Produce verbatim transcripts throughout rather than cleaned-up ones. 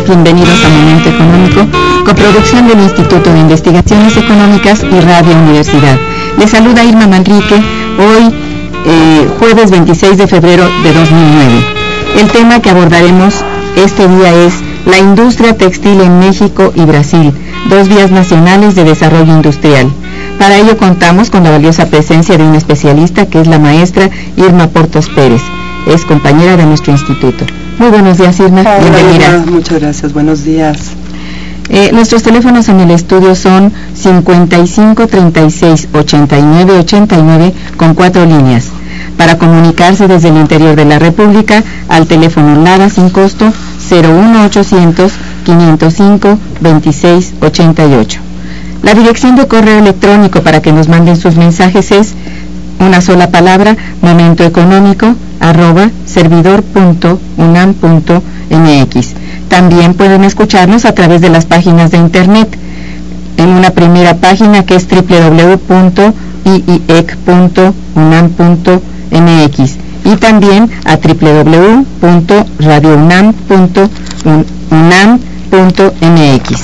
Bienvenidos a Momento Económico, coproducción del Instituto de Investigaciones Económicas y Radio Universidad. Les saluda Irma Manrique, hoy eh, jueves veintiséis de febrero de dos mil nueve. El tema que abordaremos este día es la industria textil en México y Brasil, dos vías nacionales de desarrollo industrial. Para ello contamos con la valiosa presencia de una especialista que es la maestra Irma Portos Pérez, es compañera de nuestro instituto. Muy buenos días, Irma. Hola, bienvenida. Irma, muchas gracias, buenos días. Eh, nuestros teléfonos en el estudio son cincuenta y cinco, treinta y seis, ochenta y nueve, ochenta y nueve con cuatro líneas. Para comunicarse desde el interior de la República al teléfono LADA sin costo cero uno ochocientos, quinientos cinco, veintiséis ochenta y ocho. La dirección de correo electrónico para que nos manden sus mensajes es una sola palabra, momentoeconómico arroba servidor punto unam punto mx. También pueden escucharnos a través de las páginas de internet. En una primera página que es doble u doble u doble u punto i i e c punto unam punto mx y también a doble u doble u doble u punto radio unam punto unam punto mx.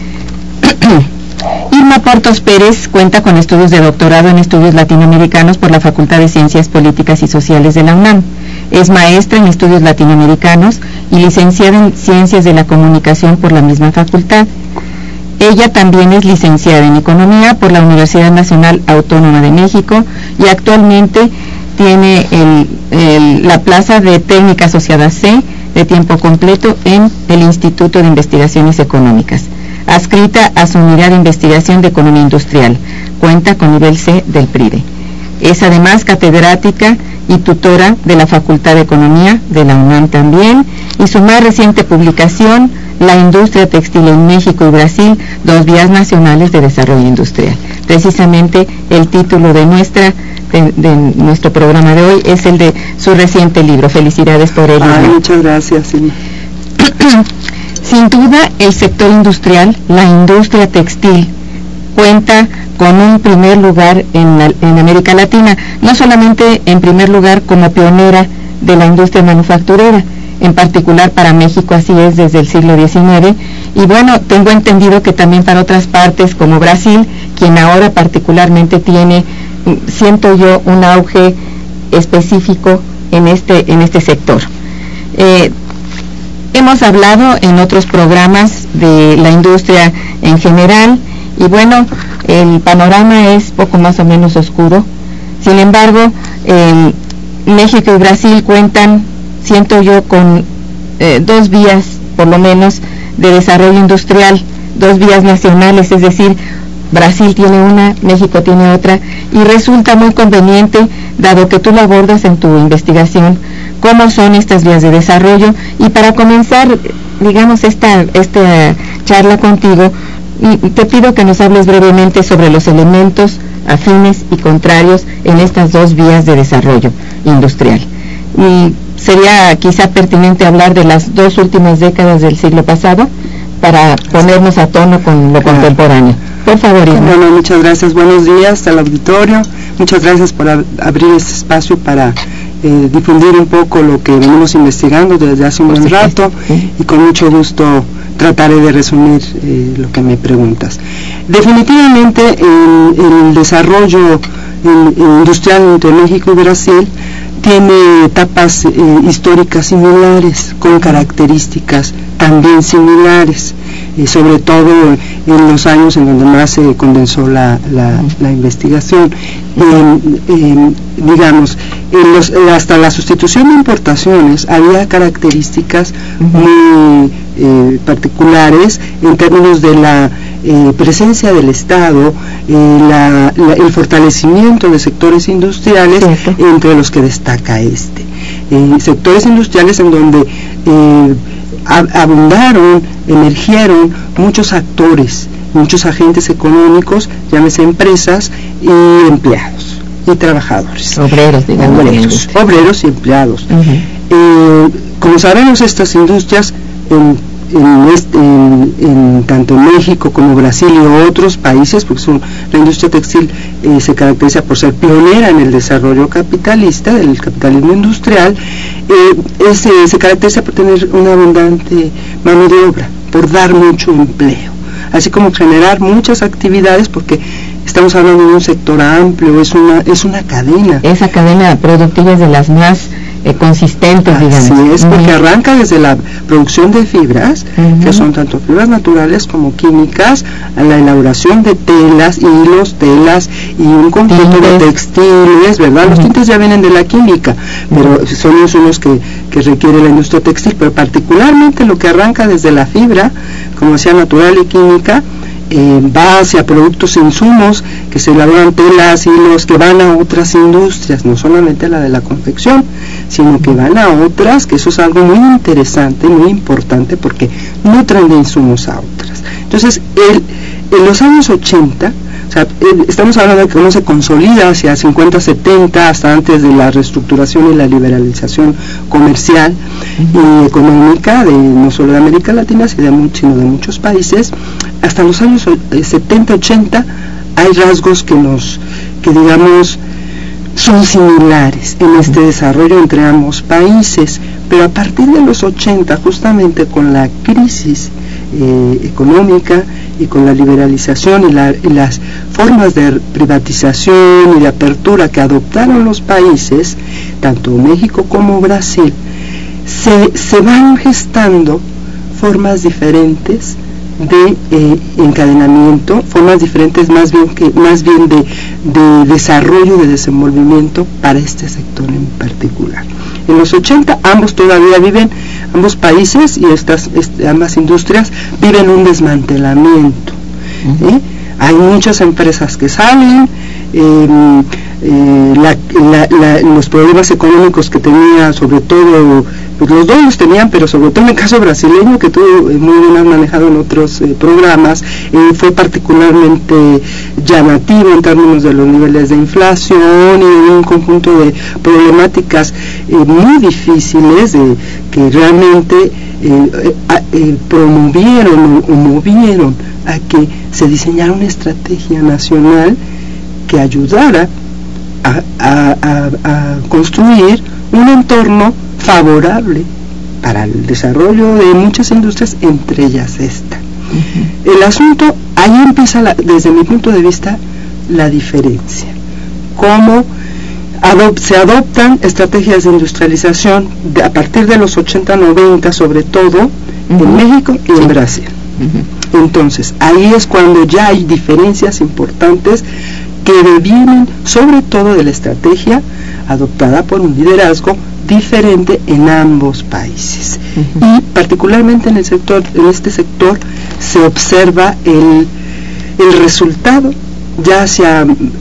Irma Portos Pérez cuenta con estudios de doctorado en estudios latinoamericanos por la Facultad de Ciencias Políticas y Sociales de la UNAM. Es maestra en estudios latinoamericanos y licenciada en Ciencias de la Comunicación por la misma facultad. Ella también es licenciada en Economía por la Universidad Nacional Autónoma de México y actualmente tiene el, el, la plaza de técnica asociada C de tiempo completo en el Instituto de Investigaciones Económicas, adscrita a su unidad de investigación de economía industrial. Cuenta con nivel C del P R I D E. Es además catedrática y tutora de la Facultad de Economía de la UNAM también, y su más reciente publicación, La industria textil en México y Brasil, dos vías nacionales de desarrollo industrial. Precisamente el título de nuestra de, de nuestro programa de hoy es el de su reciente libro. Felicidades por ello. Ay, muchas gracias. Sí. Sin duda, el sector industrial, la industria textil, cuenta con un primer lugar en, la, en América Latina, no solamente en primer lugar como pionera de la industria manufacturera, en particular para México así es desde el siglo diecinueve, y bueno, tengo entendido que también para otras partes como Brasil, quien ahora particularmente tiene, siento yo, un auge específico en este, en este sector. Eh, Hemos hablado en otros programas de la industria en general y bueno, el panorama es poco más o menos oscuro. Sin embargo, eh, México y Brasil cuentan, siento yo, con eh, dos vías, por lo menos, de desarrollo industrial, dos vías nacionales, es decir, Brasil tiene una, México tiene otra, y resulta muy conveniente, dado que tú lo abordas en tu investigación, cómo son estas vías de desarrollo. Y para comenzar, digamos, esta, esta charla contigo, te pido que nos hables brevemente sobre los elementos afines y contrarios en estas dos vías de desarrollo industrial. Y sería quizá pertinente hablar de las dos últimas décadas del siglo pasado para ponernos a tono con lo claro. contemporáneo. Por favor, Irma. Bueno, muchas gracias. Buenos días al auditorio. Muchas gracias por ab- abrir este espacio para eh, difundir un poco lo que venimos investigando desde hace un buen rato, sí. Y con mucho gusto trataré de resumir eh, lo que me preguntas. Definitivamente el, el desarrollo el, el industrial entre México y Brasil tiene etapas eh, históricas similares, con características también similares, eh, sobre todo en los años en donde más se condensó la, la, la investigación. Eh, eh, digamos, en los, hasta la sustitución de importaciones había características muy eh, particulares en términos de la eh, presencia del Estado, eh, la, la, el fortalecimiento de sectores industriales, sí, entre los que destaca este. Eh, sectores industriales en donde eh, abundaron, emergieron muchos actores, muchos agentes económicos, llámese empresas y empleados y trabajadores, obreros, digamos, obreros, obreros y empleados. Uh-huh. Eh, como sabemos, estas industrias en en, este, en, en tanto México como Brasil y otros países, porque son, la industria textil eh, se caracteriza por ser pionera en el desarrollo capitalista, del capitalismo industrial, eh, es, eh, se caracteriza por tener una abundante mano de obra, por dar mucho empleo, así como generar muchas actividades, porque estamos hablando de un sector amplio, es una, es una cadena. Esa cadena productiva es de las más eh, consistentes, Así digamos. Así es, porque uh-huh. arranca desde la producción de fibras, uh-huh. que son tanto fibras naturales como químicas, a la elaboración de telas, hilos, telas y un conjunto de textiles, ¿verdad? Uh-huh. Los tintes ya vienen de la química, pero uh-huh. son insumos que, que requiere la industria textil, pero particularmente lo que arranca desde la fibra, como decía, natural y química, Eh, va hacia productos e insumos que se elaboran, telas, hilos, que van a otras industrias, no solamente la de la confección, sino que van a otras, que eso es algo muy interesante, muy importante, porque no traen de insumos a otras. Entonces, el, en los años ochenta, o sea, el, estamos hablando de que uno se consolida hacia cincuenta, setenta, hasta antes de la reestructuración y la liberalización comercial y económica, de no solo de América Latina, sino de, sino de muchos países. Hasta los años setenta, ochenta hay rasgos que nos, que digamos, son similares en este desarrollo entre ambos países, pero a partir de los ochenta, justamente con la crisis eh, económica y con la liberalización y, la, y las formas de privatización y de apertura que adoptaron los países, tanto México como Brasil, se, se van gestando formas diferentes de eh, encadenamiento, formas diferentes más bien que más bien de, de desarrollo, de desenvolvimiento para este sector en particular. En los ochenta ambos todavía viven, ambos países y estas este, ambas industrias viven un desmantelamiento. Uh-huh. ¿eh? Hay muchas empresas que salen, eh, eh, la, la, la, los problemas económicos que tenía, sobre todo, pues los dos los tenían, pero sobre todo en el caso brasileño, que tú eh, muy bien has manejado en otros eh, programas, eh, fue particularmente llamativo en términos de los niveles de inflación y de un conjunto de problemáticas eh, muy difíciles de, que realmente eh, eh, eh, promovieron o, o movieron a que se diseñara una estrategia nacional que ayudara a, a, a, a construir un entorno favorable para el desarrollo de muchas industrias, entre ellas esta. Uh-huh. El asunto, ahí empieza, la, desde mi punto de vista, la diferencia. Cómo adop- se adoptan estrategias de industrialización de, a partir de los ochenta, noventa, sobre todo, uh-huh. en México y sí. en Brasil. Uh-huh. Entonces, ahí es cuando ya hay diferencias importantes que devienen sobre todo de la estrategia adoptada por un liderazgo diferente en ambos países. Uh-huh. Y particularmente en el sector, en este sector se observa el, el resultado ya hacia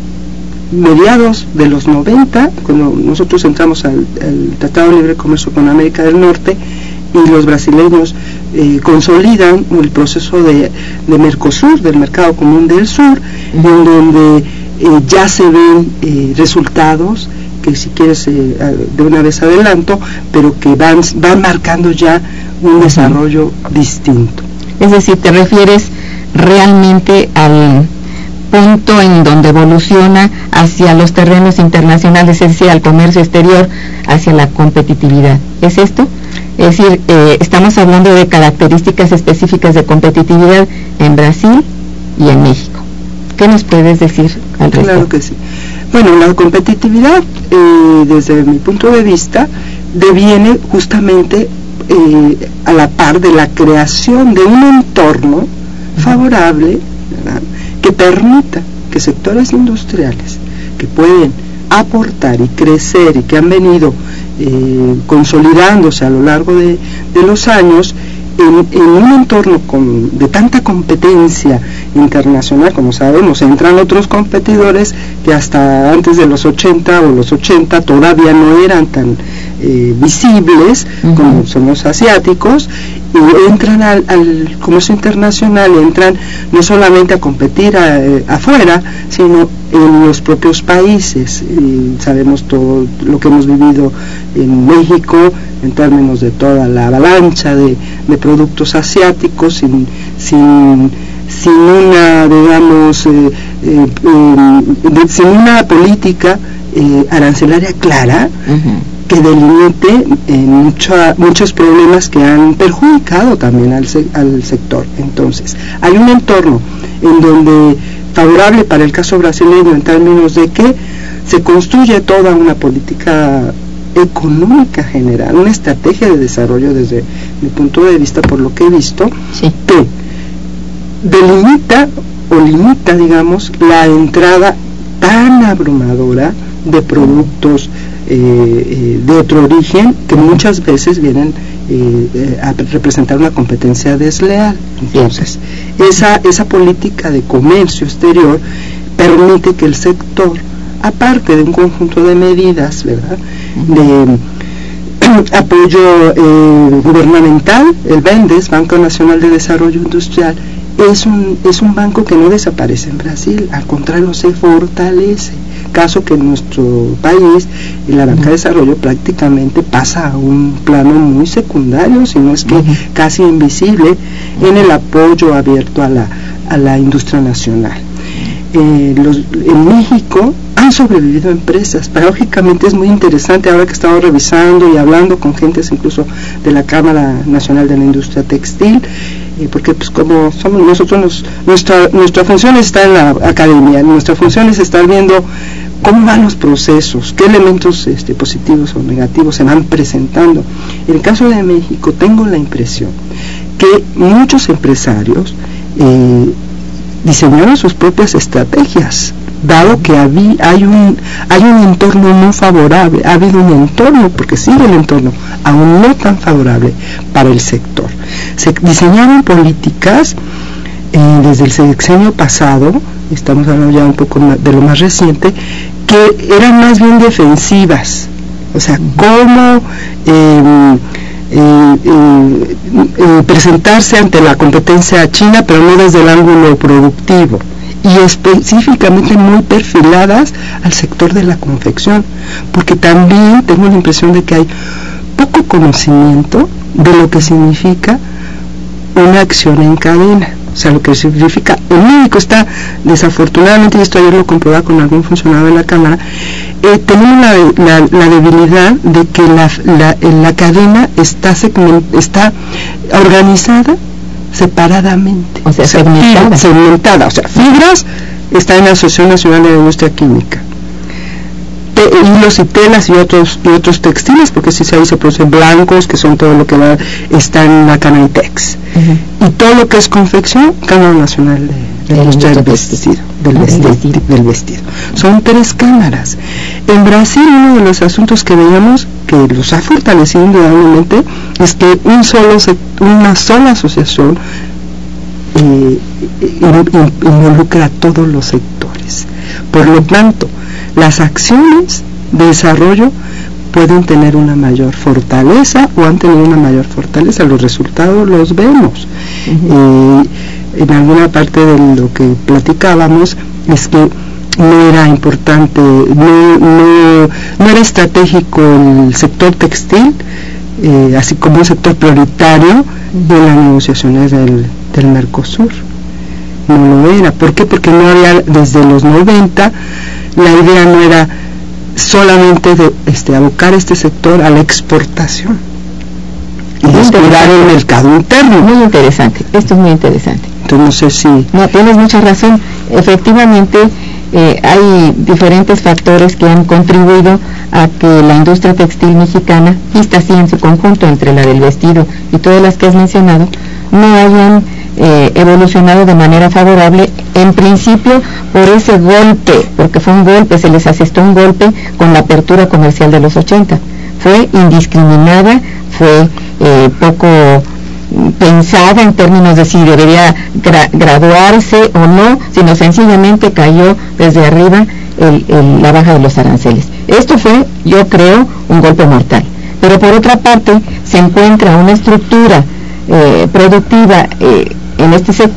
mediados de los noventa, cuando nosotros entramos al, al Tratado de Libre Comercio con América del Norte y los brasileños eh, consolidan el proceso de, de Mercosur, del Mercado Común del Sur, uh-huh. en donde eh, ya se ven eh, resultados que si quieres eh, de una vez adelanto, pero que van, van marcando ya un desarrollo uh-huh. distinto. Es decir, te refieres realmente al punto en donde evoluciona hacia los terrenos internacionales, es decir, al comercio exterior, hacia la competitividad. ¿Es esto? Es decir, eh, estamos hablando de características específicas de competitividad en Brasil y en México. ¿Qué nos puedes decir al respecto? Claro que sí. Bueno, la competitividad, eh, desde mi punto de vista, deviene justamente eh, a la par de la creación de un entorno uh-huh. favorable, ¿verdad?, que permita que sectores industriales que pueden aportar y crecer y que han venido eh, consolidándose a lo largo de, de los años en, en un entorno con, de tanta competencia internacional, como sabemos, entran otros competidores que hasta antes de los ochenta o los ochenta todavía no eran tan eh, visibles uh-huh. como son los asiáticos, y entran al, al comercio internacional, entran no solamente a competir a, eh, afuera, sino en los propios países. Y sabemos todo lo que hemos vivido en México en términos de toda la avalancha de, de productos asiáticos sin, sin, sin una, digamos, eh, eh, eh, sin una política eh, arancelaria clara, uh-huh, que delimite eh, mucho, muchos problemas que han perjudicado también al, se, al sector. Entonces, hay un entorno en donde favorable para el caso brasileño en términos de que se construye toda una política económica general, una estrategia de desarrollo desde mi punto de vista, por lo que he visto, sí, que delimita o limita, digamos, la entrada tan abrumadora de productos eh, eh, de otro origen que muchas veces vienen eh, eh, a representar una competencia desleal. Entonces, esa, esa política de comercio exterior permite que el sector, aparte de un conjunto de medidas, ¿verdad?, de apoyo eh, gubernamental, el BENDES, Banco Nacional de Desarrollo Industrial, es un, es un banco que no desaparece en Brasil, al contrario se fortalece, caso que en nuestro país la banca de desarrollo prácticamente pasa a un plano muy secundario, si no es que casi invisible, en el apoyo abierto a la, a la industria nacional. Eh, los, en México han sobrevivido empresas, paradójicamente es muy interesante ahora que estamos revisando y hablando con gentes incluso de la Cámara Nacional de la Industria Textil, eh, porque pues como somos nosotros, nos, nuestra, nuestra función está en la academia, nuestra función es estar viendo cómo van los procesos, qué elementos este, positivos o negativos se van presentando. En el caso de México tengo la impresión que muchos empresarios eh, diseñaron sus propias estrategias, dado que habí, hay un hay un entorno muy favorable, ha habido un entorno, porque sigue el entorno, aún no tan favorable para el sector. Se diseñaron políticas eh, desde el sexenio pasado, estamos hablando ya un poco de lo más reciente, que eran más bien defensivas, o sea, cómo eh, Eh, eh, eh, presentarse ante la competencia china, pero no desde el ángulo productivo, y específicamente muy perfiladas al sector de la confección, porque también tengo la impresión de que hay poco conocimiento de lo que significa una acción en cadena, o sea, lo que significa. En México está, desafortunadamente, y esto ayer lo comprobaba con algún funcionario de la Cámara, eh, tenemos la, la, la debilidad de que la, la, la cadena está, segment, está organizada separadamente, o sea, segmentada. segmentada, o sea, fibras está en la Asociación Nacional de la Industria Química, Te, hilos y telas y otros y otros textiles, porque si se ahí se producen blancos, que son todo lo que va, está en la Canaitex, uh-huh, y todo lo que es confección, Cámara Nacional de, de la Industria del Vestido, del vestido, vestido, del vestido. Son tres cámaras. En Brasil, uno de los asuntos que veíamos que los ha fortalecido indudablemente es que un solo una sola asociación eh, involucra a todos los sectores. Por lo tanto, las acciones de desarrollo pueden tener una mayor fortaleza o han tenido una mayor fortaleza, los resultados los vemos. Uh-huh. Eh, en alguna parte de lo que platicábamos es que no era importante, no, no, no era estratégico el sector textil, eh, así como un sector prioritario de las negociaciones del, del Mercosur. No lo era. ¿Por qué? Porque no había, desde los noventa, la idea no era solamente de este, abocar este sector a la exportación y explorar el mercado interno. Muy interesante, esto es muy interesante. Entonces no sé si... No, tienes mucha razón. Efectivamente, eh, hay diferentes factores que han contribuido a que la industria textil mexicana, vista así en su conjunto, entre la del vestido y todas las que has mencionado, no hayan eh, evolucionado de manera favorable, en principio por ese golpe, porque fue un golpe, se les asestó un golpe con la apertura comercial de los ochenta. Fue indiscriminada, fue eh, poco pensada en términos de si debería gra graduarse o no, sino sencillamente cayó desde arriba el, el, la baja de los aranceles. Esto fue, yo creo, un golpe mortal. Pero por otra parte, se encuentra una estructura eh, productiva eh, en este sector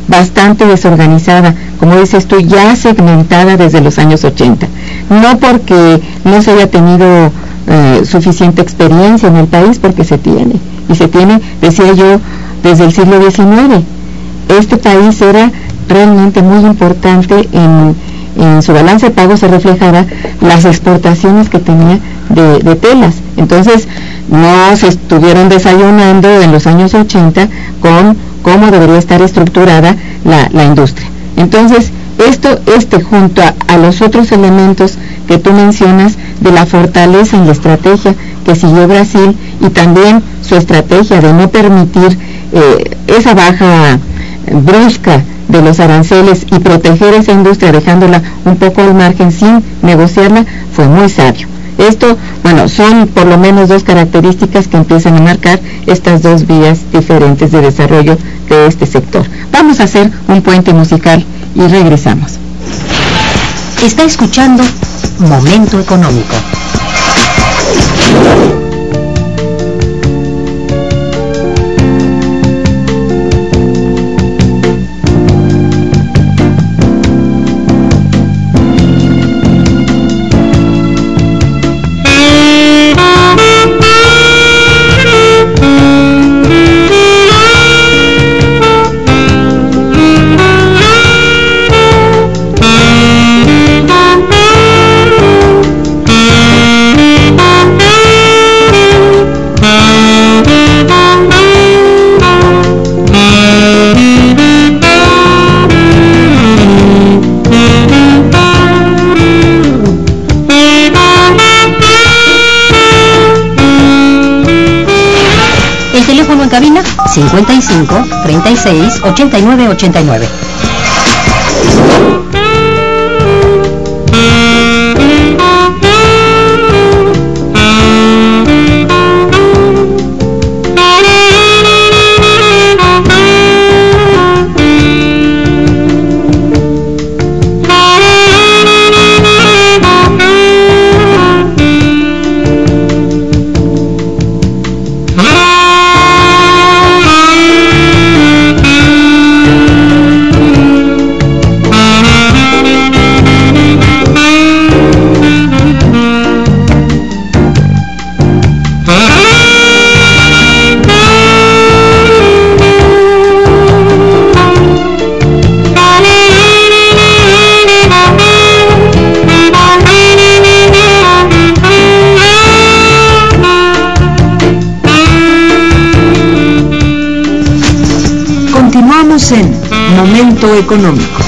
bastante desorganizada, como dices tú, ya segmentada desde los años ochenta, no porque no se haya tenido eh, suficiente experiencia en el país, porque se tiene, y se tiene, decía yo, desde el siglo diecinueve. Este país era realmente muy importante en, en su balance de pagos, se reflejaba las exportaciones que tenía de, de telas. Entonces no se estuvieron desayunando en los años ochenta con cómo debería estar estructurada la, la industria. Entonces esto este junto a, a los otros elementos que tú mencionas de la fortaleza en la estrategia que siguió Brasil, y también su estrategia de no permitir eh, esa baja brusca de los aranceles y proteger esa industria dejándola un poco al margen sin negociarla, fue muy sabio. Esto, bueno, son por lo menos dos características que empiezan a marcar estas dos vías diferentes de desarrollo de este sector. Vamos a hacer un puente musical y regresamos. Está escuchando Momento Económico. Cabina cincuenta y cinco, treinta y seis, ochenta y nueve, ochenta y nueve. En Momento Económico.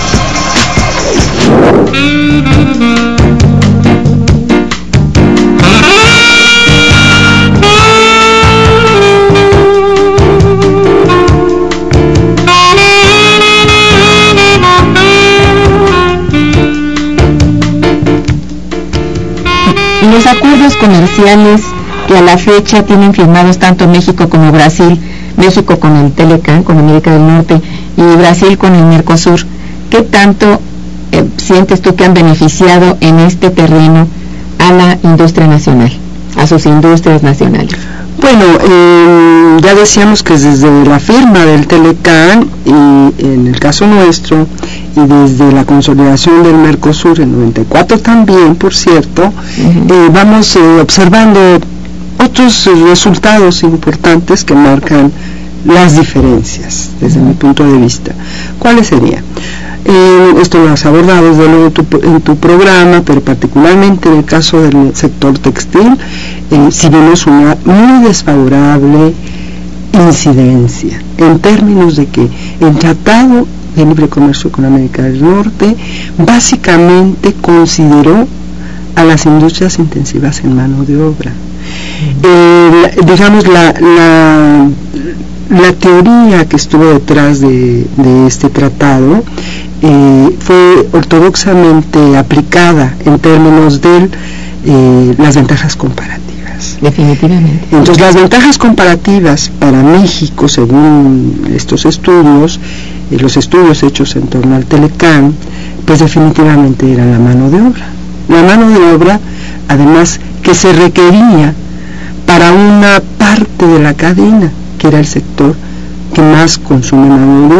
Los acuerdos comerciales que a la fecha tienen firmados tanto México como Brasil, México con el Telecan, con América del Norte, y Brasil con el Mercosur, ¿qué tanto eh, sientes tú que han beneficiado en este terreno a la industria nacional, a sus industrias nacionales? Bueno, eh, ya decíamos que desde la firma del Telecan, y en el caso nuestro, y desde la consolidación del Mercosur en noventa y cuatro también, por cierto, uh-huh. eh, vamos eh, observando otros resultados importantes que marcan las diferencias desde uh-huh. mi punto de vista. ¿Cuáles serían? Eh, esto lo has abordado desde luego tu, en tu programa, pero particularmente en el caso del sector textil, eh, si vemos una muy desfavorable incidencia en términos de que el Tratado de Libre Comercio con América del Norte básicamente consideró a las industrias intensivas en mano de obra. Eh, la, digamos la, la la teoría que estuvo detrás de, de este tratado eh, fue ortodoxamente aplicada en términos de eh, las ventajas comparativas. Definitivamente. Entonces las ventajas comparativas para México, según estos estudios, eh, los estudios hechos en torno al Telecan, pues definitivamente era la mano de obra. La mano de obra, además, que se requería para una parte de la cadena, que era el sector que más consume mano de obra,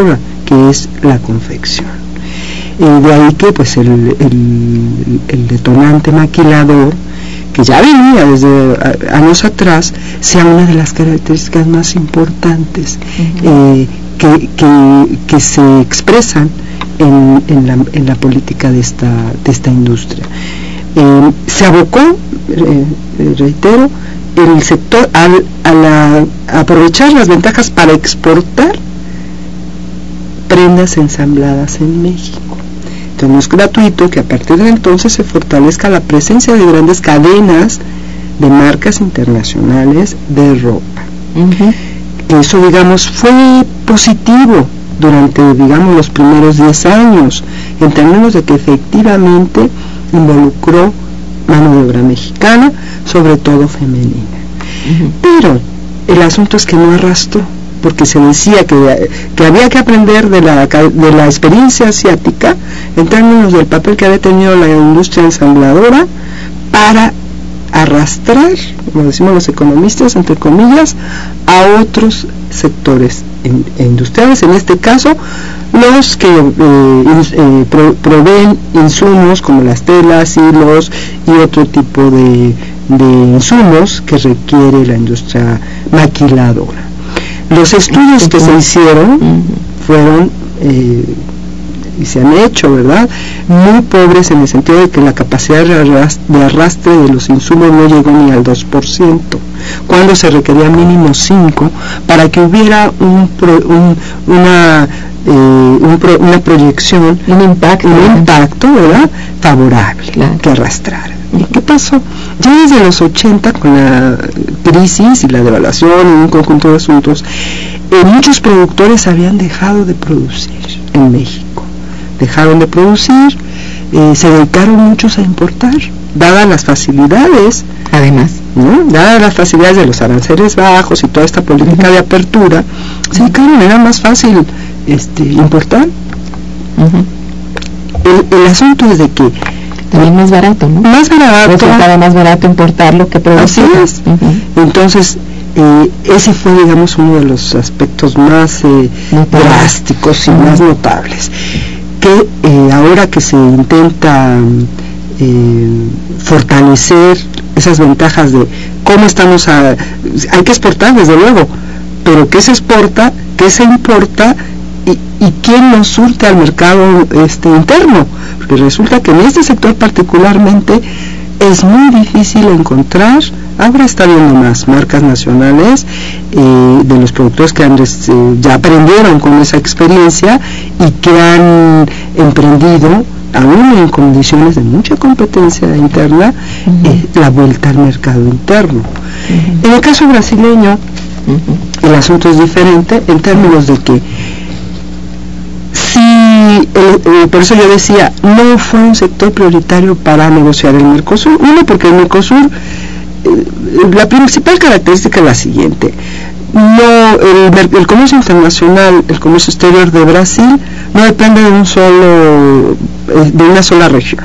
que es la confección. Eh, de ahí que pues el, el, el detonante maquilador, que ya venía desde años atrás, sea una de las características más importantes uh-huh. eh, que, que, que se expresan en, en, la, en la política de esta, de esta industria. Eh, se abocó, eh, reitero, el sector al, a, la, a aprovechar las ventajas para exportar prendas ensambladas en México. Entonces no es gratuito que a partir de entonces se fortalezca la presencia de grandes cadenas de marcas internacionales de ropa. Uh-huh. Eso, digamos, fue positivo durante, digamos, los primeros diez años, en términos de que efectivamente involucró mano de obra mexicana, sobre todo femenina. Uh-huh. Pero el asunto es que no arrastró, porque se decía que, que había que aprender de la, de la experiencia asiática en términos del papel que había tenido la industria ensambladora para arrastrar, como decimos los economistas, entre comillas, a otros sectores in, industriales, en este caso los que eh, eh, pro, proveen insumos como las telas, hilos y otro tipo de, de insumos que requiere la industria maquiladora. Los estudios que se hicieron fueron eh, y se han hecho, ¿verdad?, muy pobres, en el sentido de que la capacidad de arrastre de los insumos no llegó ni al dos por ciento, cuando se requería mínimo cinco por ciento para que hubiera un, pro, un una eh, un pro, una proyección, un impacto, un impacto, ¿verdad?, favorable, claro, que arrastrara. ¿Y qué pasó? Ya desde los ochenta, con la crisis y la devaluación y un conjunto de asuntos, eh, muchos productores habían dejado de producir en México. Dejaron de producir, eh, se dedicaron muchos a importar, dadas las facilidades, además, ¿no? dadas las facilidades de los aranceles bajos y toda esta política uh-huh. de apertura, se dedicaron, era más fácil este, importar. Uh-huh. El, el asunto es de que también más barato, ¿no? Más barato. Resultaba más barato importarlo que producir. Así es. Uh-huh. Entonces, eh, ese fue, digamos, uno de los aspectos más eh, drásticos y uh-huh. más notables. Que eh, ahora que se intenta eh, fortalecer esas ventajas de cómo estamos a... Hay que exportar, desde luego, pero ¿qué se exporta? ¿Qué se importa? Y, y quién nos surte al mercado este interno, porque resulta que en este sector particularmente es muy difícil encontrar. Ahora está habiendo más marcas nacionales eh, de los productores que han, eh, ya aprendieron con esa experiencia y que han emprendido, aún en condiciones de mucha competencia interna, uh-huh. eh, la vuelta al mercado interno. Uh-huh. En el caso brasileño, uh-huh. el asunto es diferente en términos de que si, eh, eh, por eso yo decía, no fue un sector prioritario para negociar el Mercosur. Uno, porque el Mercosur, eh, la principal característica es la siguiente: no el, el comercio internacional, el comercio exterior de Brasil no depende de un solo, eh, de una sola región.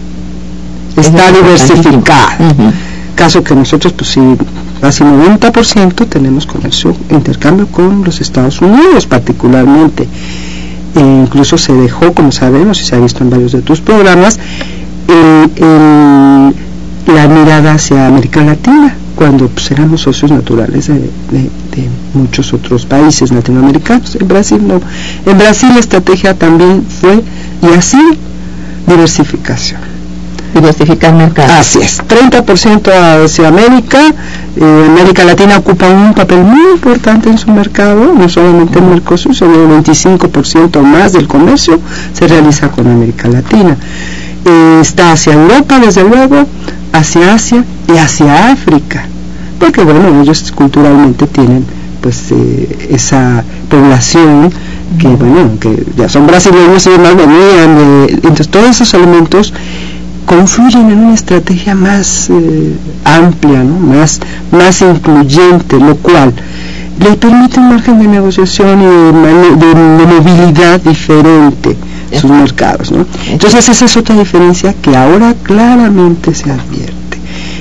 Está diversificada. Uh-huh. Caso que nosotros, pues sí, casi noventa por ciento tenemos comercio, intercambio con los Estados Unidos particularmente. E incluso se dejó, como sabemos y se ha visto en varios de tus programas, el, el, la mirada hacia América Latina, cuando pues, éramos socios naturales de, de, de muchos otros países latinoamericanos. En Brasil no. En Brasil la estrategia también fue, y así, diversificación. Diversificar mercados. Así es, treinta por ciento hacia América. eh, América Latina ocupa un papel muy importante en su mercado, no solamente en Mercosur, sino el veinticinco por ciento más del comercio se realiza con América Latina. Eh, está hacia Europa, desde luego, hacia Asia y hacia África, porque bueno, ellos culturalmente tienen pues eh, esa población que uh-huh. bueno, que ya son brasileños y demás venían, eh, entonces todos esos elementos confluyen en una estrategia más eh, amplia, ¿no? más, más incluyente, lo cual le permite un margen de negociación y de, de, de movilidad diferente en sus mercados, ¿no? Entonces esa es otra diferencia que ahora claramente se advierte.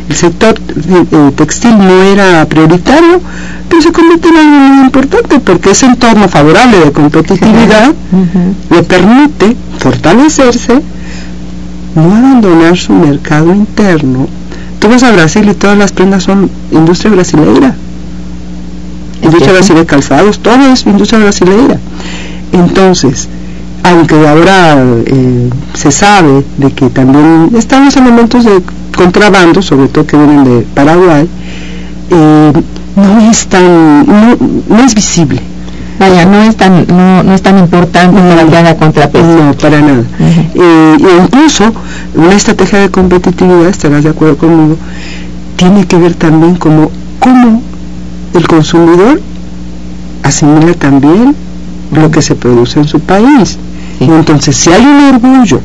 el sector eh, textil no era prioritario, pero se convierte en algo muy importante porque ese entorno favorable de competitividad uh-huh. le permite fortalecerse, no abandonar su mercado interno. Tú vas a Brasil y todas las prendas son industria brasileira, industria brasileira de calzados, todo es industria brasileira. Entonces, aunque ahora eh, se sabe de que también están los elementos de contrabando, sobre todo que vienen de Paraguay, eh, no es tan, no, no es visible. Vaya, no es tan, no, no es tan importante no, para que haga contrapeso. No, para nada. Uh-huh. eh, e incluso una estrategia de competitividad, estarás de acuerdo conmigo, tiene que ver también como cómo el consumidor asimila también uh-huh. lo que se produce en su país. Sí. Y entonces, si hay un orgullo,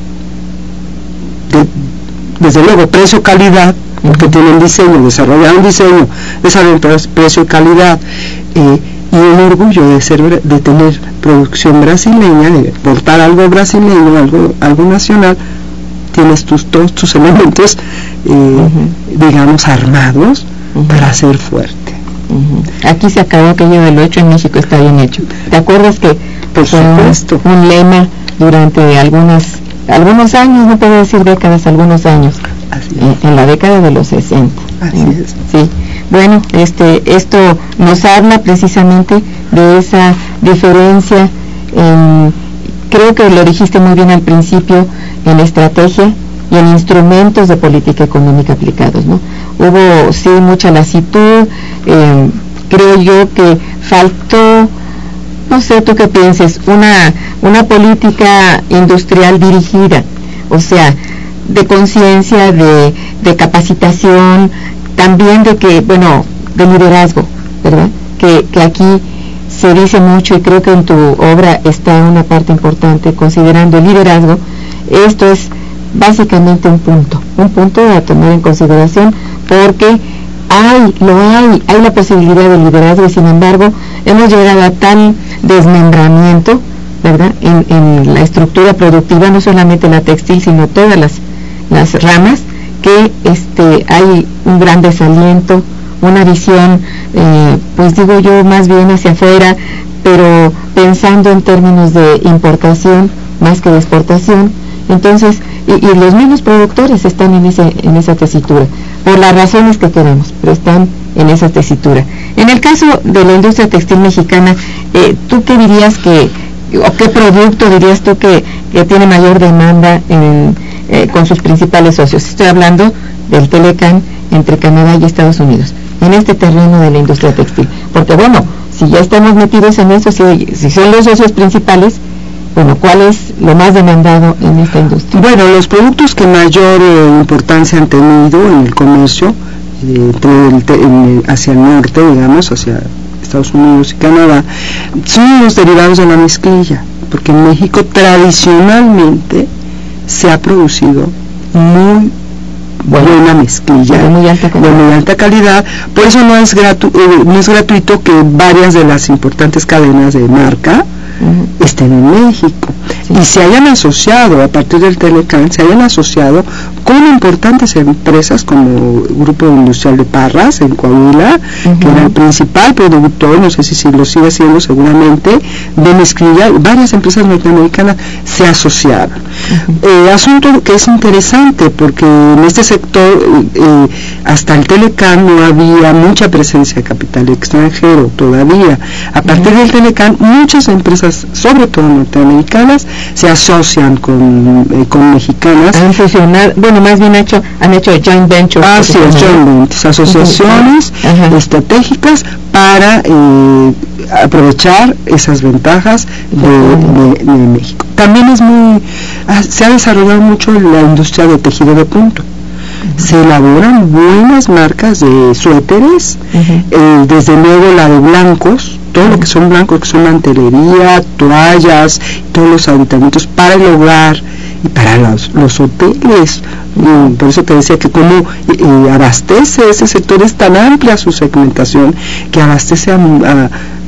de, desde luego, precio-calidad, porque uh-huh. tienen diseño, desarrollaron diseño, desarrollaron precio-calidad, eh, y un orgullo de ser de tener producción brasileña, de exportar algo brasileño, algo algo nacional, tienes tus todos tus elementos eh, uh-huh. digamos armados uh-huh. para ser fuerte. Uh-huh. Aquí se acabó aquello de lo hecho en México está bien hecho. ¿Te acuerdas que por supuesto un, un lema durante algunas algunos años, no puedo decir décadas, algunos años? Así en, es. en la década de los sesenta. Así ¿sí? es. Sí. Bueno, este, esto nos habla precisamente de esa diferencia en, creo que lo dijiste muy bien al principio, en estrategia y en instrumentos de política económica aplicados, ¿no? Hubo, sí, mucha lasitud, eh, creo yo que faltó, no sé, tú qué pienses, una, una política industrial dirigida, o sea, de conciencia, de, de capacitación, también de que, bueno, de liderazgo, ¿verdad? Que, que aquí se dice mucho y creo que en tu obra está una parte importante, considerando el liderazgo. Esto es básicamente un punto, un punto a tomar en consideración porque hay, lo hay, hay la posibilidad de liderazgo y sin embargo hemos llegado a tal desmembramiento, ¿verdad? En, en la estructura productiva, no solamente la textil, sino todas las, las ramas, que este hay un gran desaliento, una visión, eh, pues digo yo, más bien hacia afuera, pero pensando en términos de importación más que de exportación. Entonces, y, y los mismos productores están en ese en esa tesitura, por las razones que queramos, pero están en esa tesitura. En el caso de la industria textil mexicana, eh, ¿tú qué dirías que, o qué producto dirías tú que, que tiene mayor demanda en Eh, con sus principales socios? Estoy hablando del Telecan entre Canadá y Estados Unidos, en este terreno de la industria textil, porque bueno, si ya estamos metidos en eso, si, si son los socios principales, bueno, ¿cuál es lo más demandado en esta industria? Bueno, los productos que mayor eh, importancia han tenido en el comercio eh, entre el te, en, hacia el norte, digamos, hacia Estados Unidos y Canadá, son los derivados de la mezclilla, porque en México tradicionalmente se ha producido muy bueno, buena mezclilla de muy alta calidad, de muy alta calidad. Por eso no es, gratu eh, no es gratuito que varias de las importantes cadenas de marca uh-huh. estén en México sí. y se hayan asociado a partir del Telecan, se hayan asociado con importantes empresas como el Grupo Industrial de Parras en Coahuila, uh-huh. que era el principal productor, no sé si, si lo sigue siendo seguramente, de mezclilla. Varias empresas norteamericanas se asociaron. Uh-huh. Eh, asunto que es interesante porque en este sector eh, hasta el Telecan no había mucha presencia de capital extranjero todavía. A partir uh-huh. del Telecan muchas empresas, sobre todo norteamericanas, se asocian con, eh, con mexicanas. Han fusionado, bueno, más bien hecho, han hecho joint ventures. Ah, sí, joint ventures, asociaciones uh-huh. estratégicas para eh, aprovechar esas ventajas de, uh-huh. de, de México. También es muy, ah, se ha desarrollado mucho la industria de tejido de punto. Uh-huh. Se elaboran buenas marcas de suéteres, uh-huh. eh, desde luego la de blancos, todo lo que son blancos, que son mantelería, toallas, todos los aditamentos para el hogar y para los, los hoteles. Y por eso te decía que como eh, abastece ese sector, es tan amplia su segmentación que abastece a, a,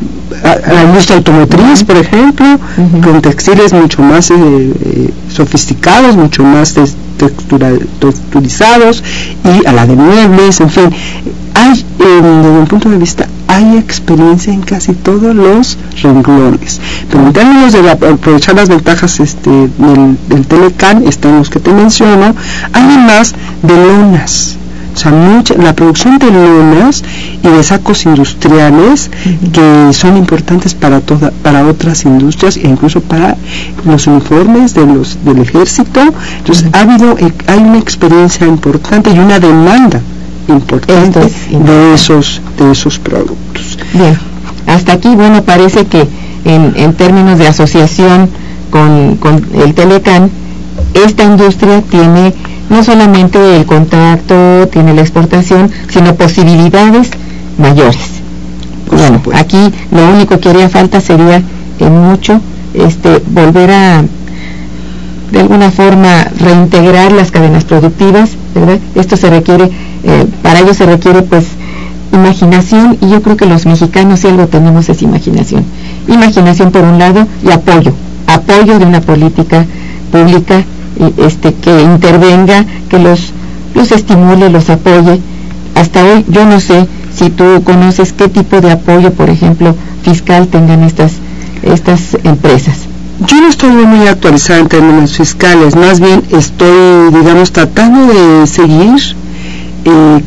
a la industria automotriz, por ejemplo, uh-huh. con textiles mucho más eh, eh, sofisticados, mucho más de, textura, texturizados y a la de muebles, en fin. Hay, eh, desde mi punto de vista, hay experiencia en casi todos los renglones. Pero en términos de la, aprovechar las ventajas este, del, del Telecán, están los que te menciono, además de lonas. O sea, mucha, la producción de lonas y de sacos industriales uh-huh. que son importantes para toda, para otras industrias e incluso para los uniformes de los del ejército. Entonces uh-huh. ha habido, hay una experiencia importante y una demanda importante de esos de esos productos. Bien, hasta aquí, bueno, parece que en, en términos de asociación con, con el Telecán, esta industria tiene no solamente el contacto, tiene la exportación, sino posibilidades mayores. Por bueno, supuesto. Aquí lo único que haría falta sería en mucho este volver a de alguna forma reintegrar las cadenas productivas, ¿verdad? Esto se requiere, eh, para ello se requiere pues imaginación, y yo creo que los mexicanos si algo tenemos es imaginación. Imaginación por un lado y apoyo, apoyo de una política pública este que intervenga, que los los estimule, los apoye. Hasta hoy yo no sé si tú conoces qué tipo de apoyo, por ejemplo, fiscal tengan estas estas empresas. Yo no estoy muy actualizada en términos fiscales, más bien estoy, digamos, tratando de seguir, eh,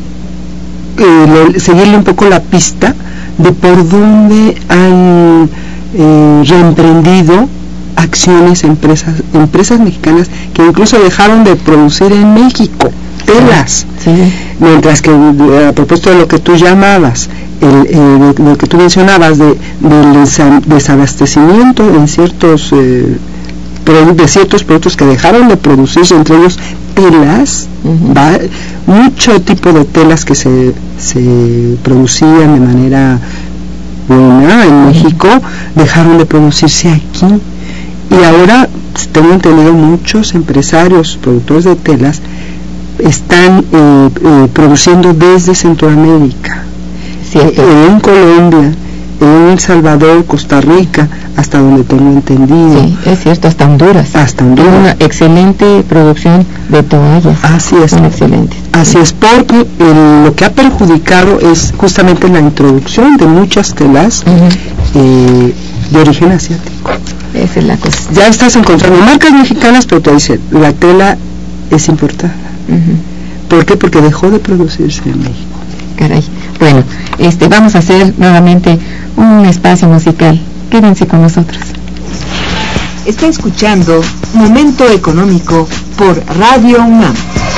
eh, seguirle un poco la pista de por dónde han eh, reemprendido acciones empresas empresas mexicanas que incluso dejaron de producir en México telas, sí. Mientras que a propósito de lo que tú llamabas, el, eh, de, lo que tú mencionabas de, del desabastecimiento en ciertos eh, de ciertos productos que dejaron de producirse, entre ellos telas, uh-huh. va, mucho tipo de telas que se, se producían de manera buena en uh-huh. México, dejaron de producirse aquí. Y ahora, tengo entendido, muchos empresarios, productores de telas, están eh, eh, produciendo desde Centroamérica, Cierto. en Colombia, en El Salvador, Costa Rica, hasta donde tengo entendido. Sí, es cierto, hasta Honduras. Hasta Honduras. Hay una excelente producción de toallas. Así es. Son excelentes. Así es, porque el, lo que ha perjudicado es justamente la introducción de muchas telas uh-huh. eh, de origen asiático. Esa es la cosa. Ya estás encontrando marcas mexicanas, pero te dicen, la tela es importada. Uh-huh. ¿Por qué? Porque dejó de producirse en México. Caray. Bueno, este, vamos a hacer nuevamente un espacio musical. Quédense con nosotros. Está escuchando Momento Económico por Radio UNAM.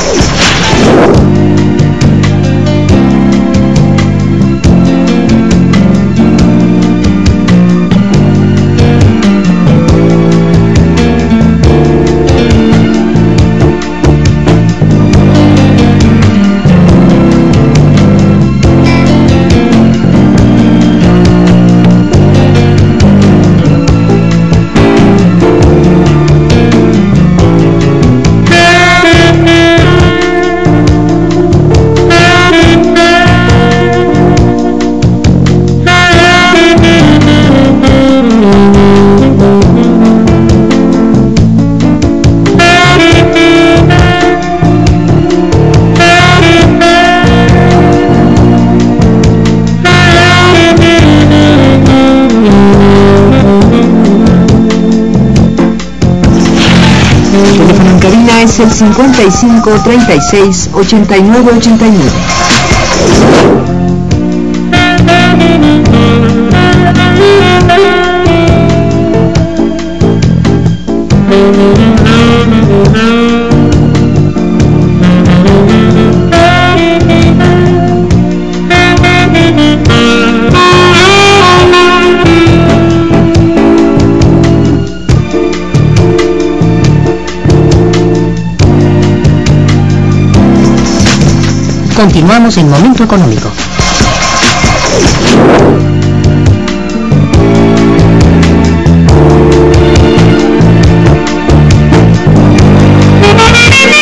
Es el cincuenta y cinco, treinta y seis, ochenta y nueve, ochenta y nueve. Continuamos en Momento Económico.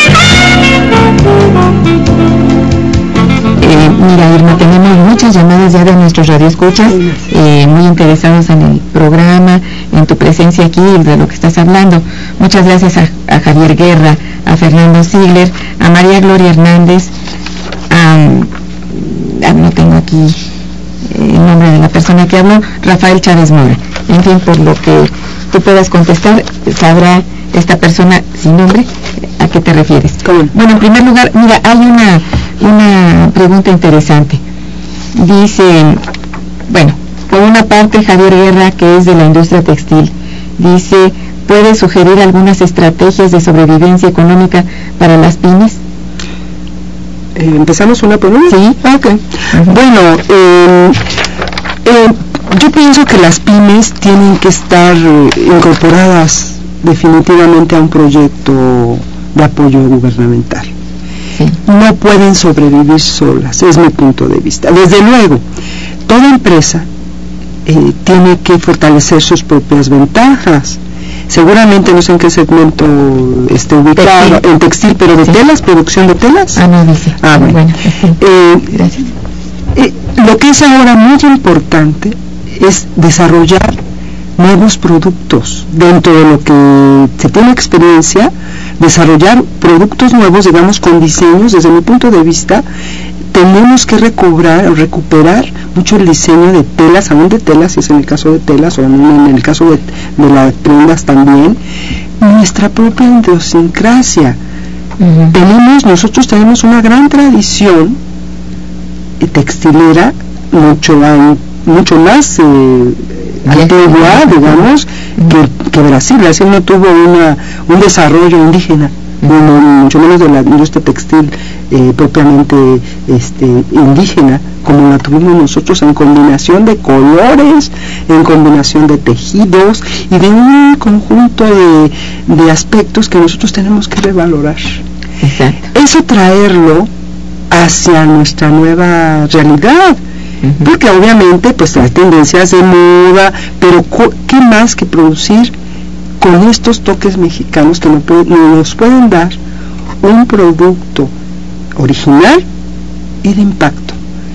Eh, mira, Irma, tenemos muchas llamadas de ya de nuestros radioescuchas, eh, muy interesados en el programa, en tu presencia aquí y de lo que estás hablando. Muchas gracias a, a Javier Guerra, a Fernando Ziegler, a María Gloria Hernández, a, a no tengo aquí el nombre de la persona que habló, Rafael Chávez Mora. En fin, por lo que tú puedas contestar, sabrá esta persona sin nombre a qué te refieres. ¿Cómo? Bueno, en primer lugar, mira, hay una, una pregunta interesante. Dice, bueno, por una parte Javier Guerra, que es de la industria textil, dice, ¿puede sugerir algunas estrategias de sobrevivencia económica para las pymes? Eh, ¿Empezamos una pregunta? Sí. Ok. Uh-huh. Bueno, eh, eh, yo pienso que las pymes tienen que estar eh, incorporadas definitivamente a un proyecto de apoyo gubernamental. Sí. No pueden sobrevivir solas, es mi punto de vista. Desde luego, toda empresa eh, tiene que fortalecer sus propias ventajas. Seguramente no sé en qué segmento esté ubicado, textil. En textil, pero de sí. telas, producción de telas. Ah, no dice. Ah, bueno. bueno sí. eh, Gracias. Eh, lo que es ahora muy importante es desarrollar nuevos productos dentro de lo que se tiene experiencia, desarrollar productos nuevos, digamos, con diseños. Desde mi punto de vista, tenemos que recobrar o recuperar mucho el diseño de telas, aún de telas, si es en el caso de telas, o en el caso de, de las prendas también, nuestra propia idiosincrasia. Uh-huh. Tenemos, nosotros tenemos una gran tradición textilera, mucho, mucho más eh, antigua, digamos, que, que Brasil. Brasil no tuvo una, un desarrollo indígena, no, mucho menos de la industria textil eh, propiamente este, indígena, como la tuvimos nosotros, en combinación de colores, en combinación de tejidos y de un conjunto de, de aspectos que nosotros tenemos que revalorar. Exacto. Eso traerlo hacia nuestra nueva realidad. Uh-huh. Porque obviamente pues las tendencias de moda, pero ¿qué más que producir con estos toques mexicanos que nos, nos pueden dar un producto original y de impacto?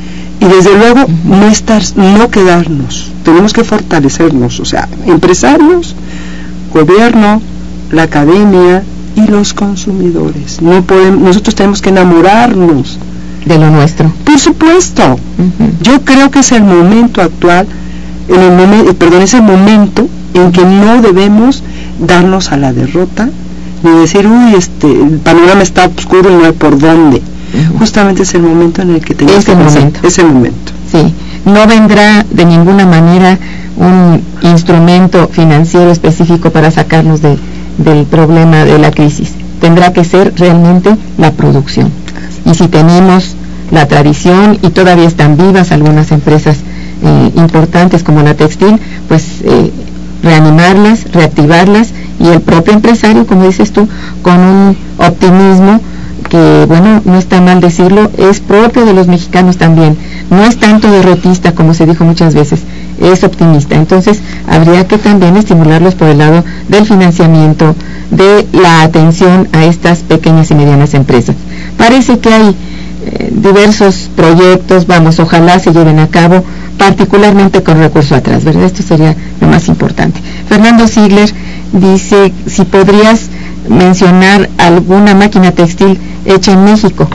Y desde luego uh-huh. no estar, no quedarnos, tenemos que fortalecernos, o sea, empresarios, gobierno, la academia y los consumidores. No podemos, nosotros tenemos que enamorarnos de lo nuestro. Por supuesto. Uh-huh. Yo creo que es el momento actual, en el momento, eh, perdón, es el momento en que no debemos darnos a la derrota ni decir, uy, este, el panorama está oscuro y no hay por dónde. Uh-huh. Justamente es el momento en el que tenemos es que el pensar. momento. Es el momento. Sí. No vendrá de ninguna manera un instrumento financiero específico para sacarnos de, del problema de la crisis. Tendrá que ser realmente la producción. Y si tenemos la tradición y todavía están vivas algunas empresas eh, importantes como la textil, pues eh, reanimarlas, reactivarlas, y el propio empresario, como dices tú, con un optimismo que, bueno, no está mal decirlo, es propio de los mexicanos también. No es tanto derrotista como se dijo muchas veces, es optimista. Entonces habría que también estimularlos por el lado del financiamiento, de la atención a estas pequeñas y medianas empresas. Parece que hay eh, diversos proyectos, vamos, ojalá se lleven a cabo, particularmente con recurso atrás, ¿verdad? Esto sería lo más importante. Fernando Ziegler dice si podrías mencionar alguna máquina textil hecha en México.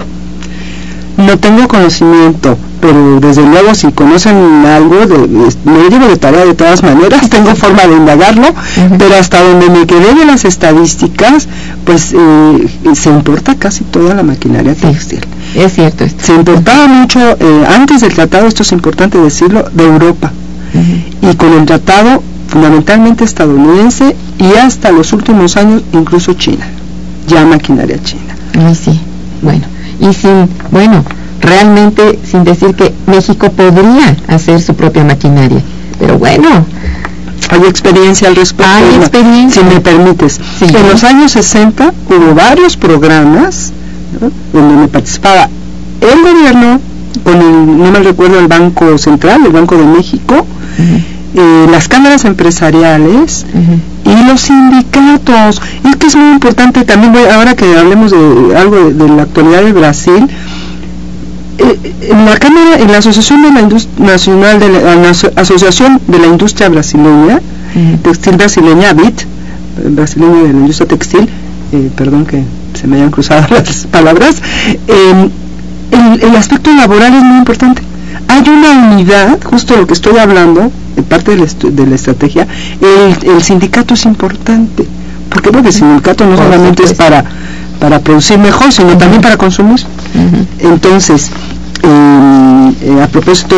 No tengo conocimiento, pero desde luego si conocen algo, de, de, me llevo de tarea de todas maneras, tengo forma de indagarlo, uh-huh. pero hasta donde me quedé de las estadísticas, pues eh, se importa casi toda la maquinaria textil. Sí, es cierto esto. Se importaba uh-huh. mucho, eh, antes del tratado, esto es importante decirlo, de Europa, uh-huh. y con el tratado fundamentalmente estadounidense y hasta los últimos años incluso China, ya maquinaria china. Ay, sí, bueno. Y sin, bueno, realmente sin decir que México podría hacer su propia maquinaria, pero bueno. Hay experiencia al respecto. Hay experiencia. Si me permites. Sí. En los años sesenta hubo varios programas, ¿no?, donde me participaba el gobierno, con el, no me recuerdo, el Banco Central, el Banco de México, uh-huh. eh, las cámaras empresariales, uh-huh. y los sindicatos. Y es que es muy importante también, voy, ahora que hablemos de algo de, de la actualidad de Brasil, eh, en la Cámara, en la Asociación de la Industria Nacional de la, la Asociación de la Industria Brasileña, uh-huh. Textil Brasileña, A B I T, brasileña de la industria textil, eh, perdón que se me hayan cruzado las palabras, eh, el, el aspecto laboral es muy importante. Hay una unidad, justo lo que estoy hablando, en parte de la, de la estrategia, el, el sindicato es importante, porque bueno, el sindicato no solamente es para, para producir mejor, sino uh-huh. también para consumir. Uh-huh. Entonces, eh, eh, a propósito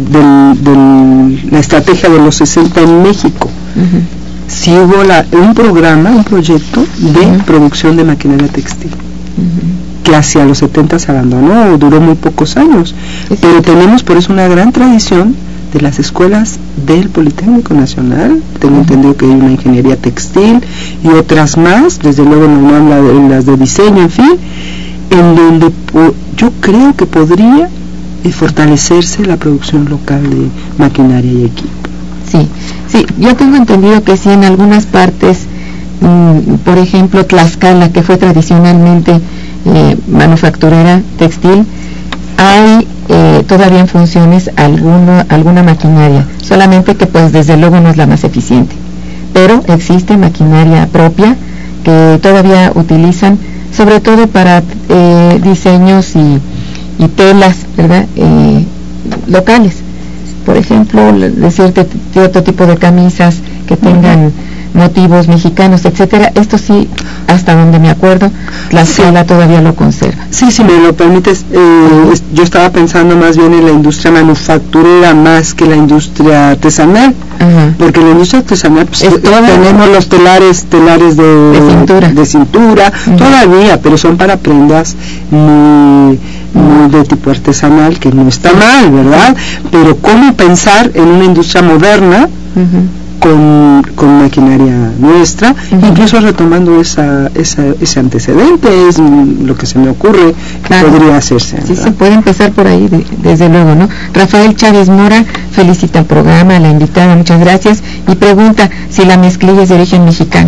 de la estrategia de los sesenta en México, uh-huh. sí hubo la, un programa, un proyecto de uh-huh. producción de maquinaria textil. Uh-huh. que hacia los setenta se abandonó, duró muy pocos años, sí, pero sí. tenemos por eso una gran tradición de las escuelas del Politécnico Nacional. Tengo uh-huh. entendido que hay una ingeniería textil y otras más, desde luego no habla de las de diseño, en fin, en donde po- yo creo que podría eh, fortalecerse la producción local de maquinaria y equipo. Sí, sí, yo tengo entendido que sí, en algunas partes, mmm, por ejemplo Tlaxcala, que fue tradicionalmente Eh, manufacturera textil, hay eh, todavía en funciones alguna, alguna maquinaria, solamente que pues desde luego no es la más eficiente, pero existe maquinaria propia que todavía utilizan, sobre todo para eh, diseños y, y telas, ¿verdad? Eh, locales, por ejemplo, de cierto, cierto tipo de camisas que tengan uh-huh. motivos mexicanos, etcétera. Esto sí, hasta donde me acuerdo, la escuela sí. todavía lo conserva. Sí, si me lo permites, eh, es, yo estaba pensando más bien en la industria manufacturera más que la industria artesanal, uh-huh. porque la industria artesanal pues, es toda, tenemos los telares telares de, de cintura, de cintura uh-huh. todavía, pero son para prendas muy, muy de tipo artesanal, que no está mal, ¿verdad? Pero ¿cómo pensar en una industria moderna uh-huh. Con, con maquinaria nuestra, uh-huh. incluso retomando esa, esa, ese antecedente, es lo que se me ocurre que claro. podría hacerse, ¿verdad? Sí, se puede empezar por ahí, de, desde luego, ¿no? Rafael Chávez Mora felicita el programa, la invitada, muchas gracias, y pregunta si la mezclilla es de origen mexicano.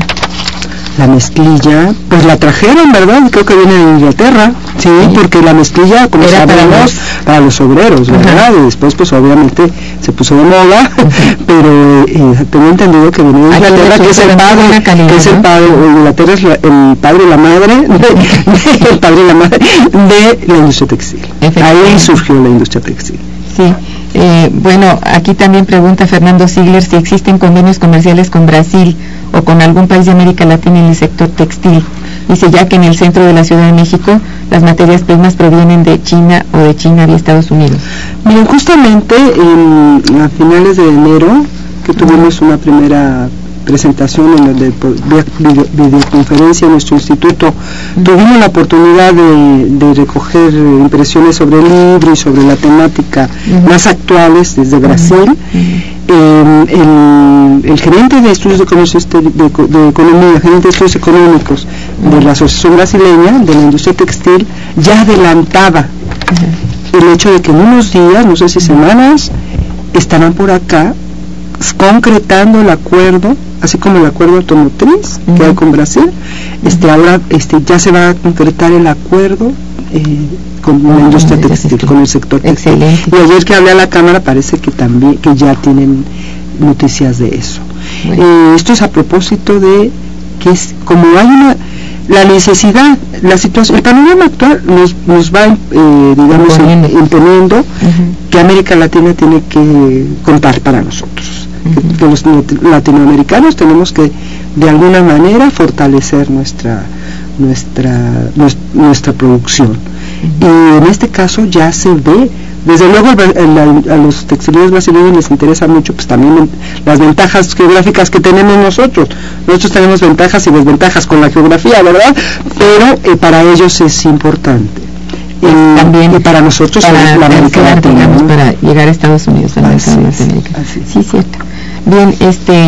La mezclilla, pues la trajeron, ¿verdad? Creo que viene de Inglaterra, sí, sí. porque la mezclilla, como Era sabemos, para los, para los obreros, ¿verdad? Uh-huh. Y después, pues obviamente se puso de moda, uh-huh. pero eh, tengo entendido que viene de Inglaterra, que es el padre, calidad, que es el padre, ¿no? Inglaterra es la, el padre y la madre, de, de, el padre y la madre de la industria textil. Ahí surgió la industria textil. Sí. Eh, bueno, aquí también pregunta Fernando Ziegler si existen convenios comerciales con Brasil o con algún país de América Latina en el sector textil. Dice, ya que en el centro de la Ciudad de México las materias primas provienen de China o de China y Estados Unidos. Miren, justamente en, a finales de enero, que tuvimos una primera presentación en donde video, videoconferencia en nuestro instituto, uh-huh. tuvimos la oportunidad de, de recoger impresiones sobre el libro y sobre la temática uh-huh. más actuales desde Brasil. Uh-huh. Eh, el, el gerente de estudios de comercio de, de, de economía, gerente de estudios económicos uh-huh. de la Asociación Brasileña de la Industria Textil, ya adelantaba uh-huh. el hecho de que en unos días, no sé si semanas, estarán por acá concretando el acuerdo, así como el acuerdo automotriz uh-huh. que hay con Brasil. Este uh-huh. ahora este ya se va a concretar el acuerdo eh, con uh-huh. la industria textil, con el sector textil. Excelente. Y ayer que hablé a la Cámara parece que también que ya tienen noticias de eso. Bueno. Eh, esto es a propósito de que es, como hay una la necesidad, la situación, el panorama actual nos, nos va, eh, digamos, imponiendo, imponiendo uh-huh. que América Latina tiene que contar para nosotros, uh-huh. que, que los latinoamericanos tenemos que de alguna manera fortalecer nuestra nuestra nuestra, nuestra producción. Uh-huh. Y en este caso ya se ve, desde luego a, a los textileros brasileños les interesa mucho pues también las ventajas geográficas que tenemos nosotros. Nosotros tenemos ventajas y desventajas con la geografía, ¿verdad? Pero eh, para ellos es importante. Eh, también y para nosotros para la América Latina, digamos, ¿no? Para llegar a Estados Unidos, a la así es, América. Así es. Sí, cierto. Bien, este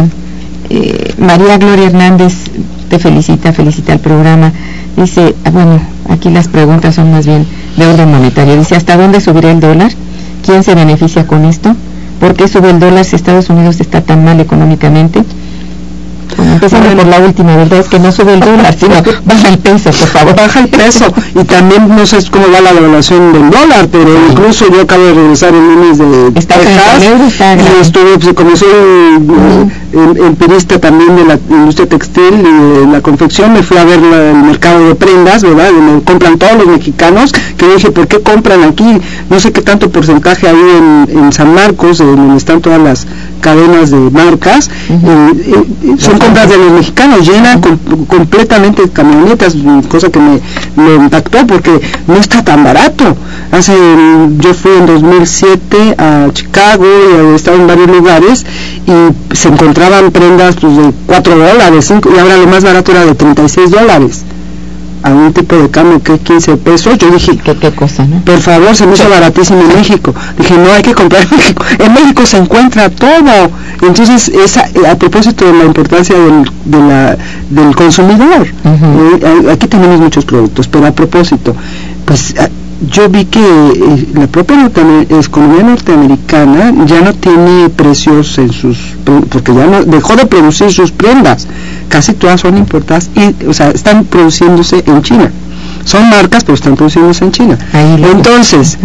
eh, María Gloria Hernández te felicita, felicita el programa. Dice, ah, bueno, aquí las preguntas son más bien de orden monetario. Dice, ¿hasta dónde subirá el dólar? ¿Quién se beneficia con esto? ¿Por qué sube el dólar si Estados Unidos está tan mal económicamente? Empezando por la última, ¿verdad? Es que no sube el dólar, sino baja el peso, por favor. Baja el peso, y también no sé cómo va la devaluación del dólar, pero sí. Incluso yo acabo de regresar en lunes de está Texas, está y estuve, pues, como soy uh-huh. empirista también de la industria textil y de la confección, me fui a ver la, el mercado de prendas, ¿verdad? Donde compran todos los mexicanos, que dije, ¿por qué compran aquí? No sé qué tanto porcentaje hay en, en San Marcos, donde están todas las cadenas de marcas, uh-huh. eh, eh, son compras de los mexicanos, llenan uh-huh. com- completamente camionetas, cosa que me, me impactó porque no está tan barato. Hace, yo fui en dos mil siete a Chicago y he estado en varios lugares y se encontraban prendas, pues, de cuatro dólares, cinco, y ahora lo más barato era de treinta y seis dólares. A un tipo de cambio que quince pesos, yo dije, ¿qué, qué cosa, no? Por favor, se me hizo baratísimo en México. Dije, no, hay que comprar en México. En México se encuentra todo. Entonces, esa, a propósito de la importancia del, de la, del consumidor, uh-huh. eh, aquí tenemos muchos productos, pero a propósito, pues yo vi que eh, la propia norte- economía norteamericana ya no tiene precios en sus, porque ya no, dejó de producir sus prendas, casi todas son importadas y, o sea, están produciéndose en China, son marcas pero están produciéndose en China. Entonces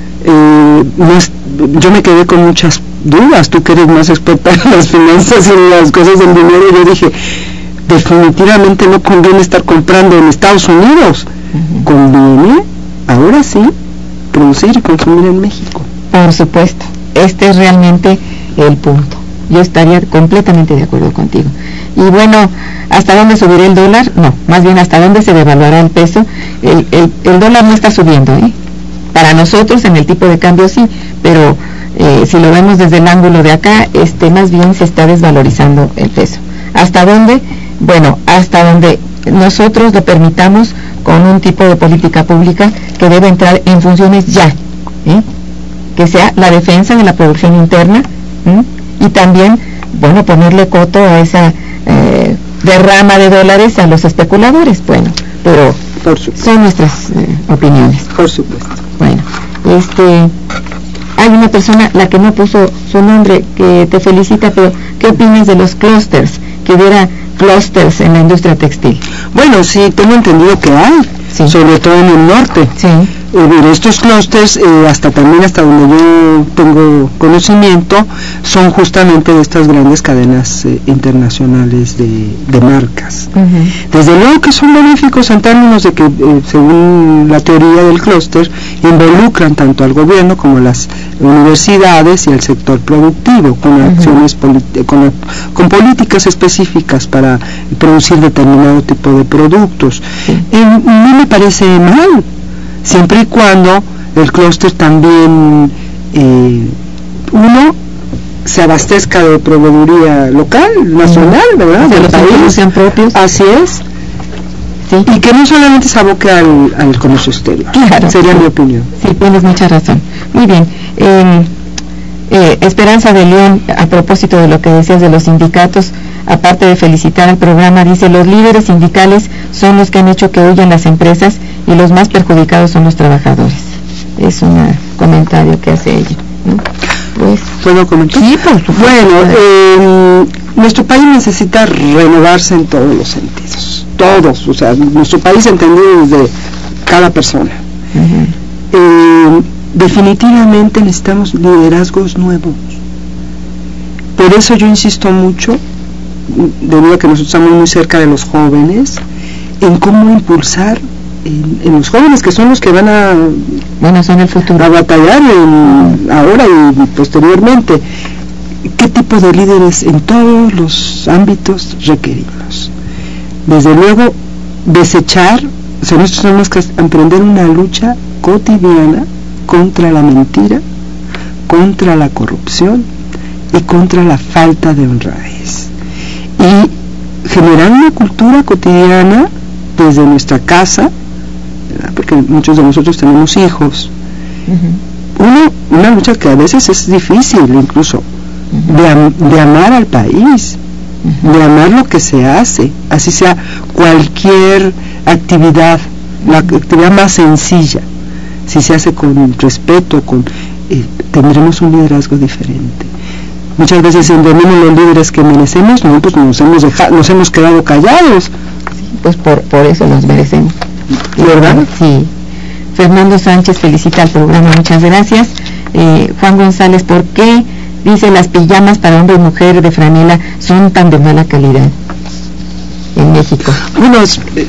eh, no es, yo me quedé con muchas dudas, tú que eres más experta en las finanzas y en las cosas del dinero, yo dije, definitivamente no conviene estar comprando en Estados Unidos, uh-huh. conviene ahora sí producir y consumir en México. Por supuesto, este es realmente el punto. Yo estaría completamente de acuerdo contigo. Y bueno, ¿hasta dónde subirá el dólar? No, más bien hasta dónde se devaluará el peso. El, el, el dólar no está subiendo, ¿eh? Para nosotros en el tipo de cambio sí, pero eh, si lo vemos desde el ángulo de acá, este más bien se está desvalorizando el peso. ¿Hasta dónde? Bueno, hasta donde nosotros lo permitamos con un tipo de política pública que debe entrar en funciones ya, ¿eh? Que sea la defensa de la producción interna, ¿eh? Y también, bueno, ponerle coto a esa eh, derrama de dólares a los especuladores, bueno, pero son nuestras eh, opiniones. Por supuesto. Bueno, este, hay una persona, la que no puso su nombre, que te felicita, pero ¿qué opinas de los clústeres? Que hubiera clústeres en la industria textil. Bueno, sí, tengo entendido que hay, sí. Sobre todo en el norte. Sí. Eh, estos clústeres, eh, hasta también hasta donde yo tengo conocimiento, son justamente de estas grandes cadenas eh, internacionales de, de marcas. Uh-huh. Desde luego que son benéficos en términos de que, eh, según la teoría del clúster, involucran tanto al gobierno como a las universidades y al sector productivo, con uh-huh. acciones politi- con, con políticas específicas para producir determinado tipo de productos. Sí. Eh, no me parece mal, siempre y cuando el clúster también eh, uno se abastezca de proveeduría local, nacional, ¿verdad? De los países sean propios. Así es. Sí. Y que no solamente se aboque al, al comercio exterior. Claro. Sería sí. mi opinión. Sí, tienes mucha razón. Muy bien. Eh, eh, Esperanza de León, a propósito de lo que decías de los sindicatos, aparte de felicitar al programa, dice, los líderes sindicales son los que han hecho que huyan las empresas y los más perjudicados son los trabajadores. Es un comentario que hace ella, ¿no? Pues, ¿puedo comentar? Sí, por supuesto. Bueno, eh, nuestro país necesita renovarse en todos los sentidos, todos, o sea, nuestro país entendido desde cada persona. Uh-huh. Eh, definitivamente necesitamos liderazgos nuevos. Por eso yo insisto mucho, debido a que nosotros estamos muy cerca de los jóvenes, en cómo impulsar en, en los jóvenes, que son los que van a, bueno, son el futuro, a batallar en, ahora y posteriormente. ¿Qué tipo de líderes en todos los ámbitos requerimos? Desde luego, desechar, o sea, nosotros tenemos que emprender una lucha cotidiana contra la mentira, contra la corrupción y contra la falta de honradez, y generar una cultura cotidiana desde nuestra casa, ¿verdad? Porque muchos de nosotros tenemos hijos. Uh-huh. Una, una lucha que a veces es difícil incluso, uh-huh. de, am, de amar al país, uh-huh. de amar lo que se hace, así sea cualquier actividad, la actividad más sencilla, si se hace con respeto, con eh, tendremos un liderazgo diferente. Muchas veces tenemos los líderes que merecemos, no, pues nos hemos dejado, nos hemos quedado callados. Sí, pues por, por eso los merecemos. ¿Verdad? Sí. Fernando Sánchez felicita al programa, muchas gracias. Eh, Juan González, ¿por qué, dice, las pijamas para hombre y mujer de franela son tan de mala calidad en México? Bueno, eh,